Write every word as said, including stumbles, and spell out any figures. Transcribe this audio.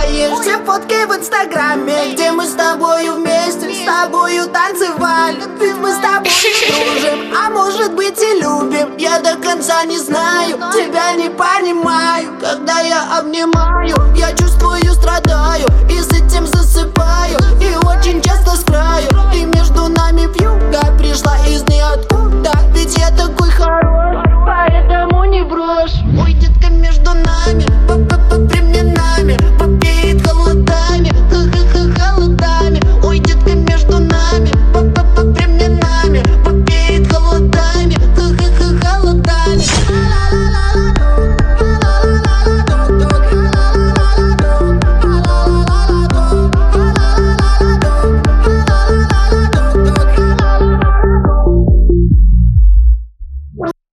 знаешь все фотки в инстаграме, где мы с тобою вместе, с тобою танцевали. Ведь мы с тобой дружим, а может быть и любим. Я до конца не знаю, тебя не понимаю. Когда я обнимаю, я чувствую, страдаю и с этим засыпаю.